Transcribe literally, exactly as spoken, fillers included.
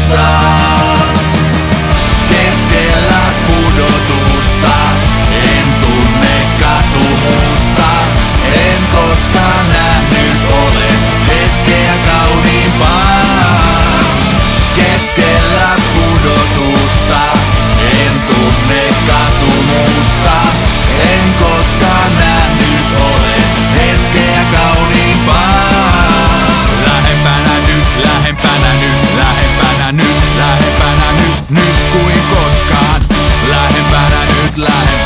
Keskellä pudotusta en tunne katumusta. En koskaan nähnyt ole hetkeä kauniimpaa. Keskellä pudotusta en tunne katumusta. En koskaan nähnyt ole hetkeä kauniimpaa. Lähempänä nyt, lähempänä nyt, lähempänä nyt, lähempänä nyt, nyt kuin koskaan. Lähempänä nyt, lähempänä.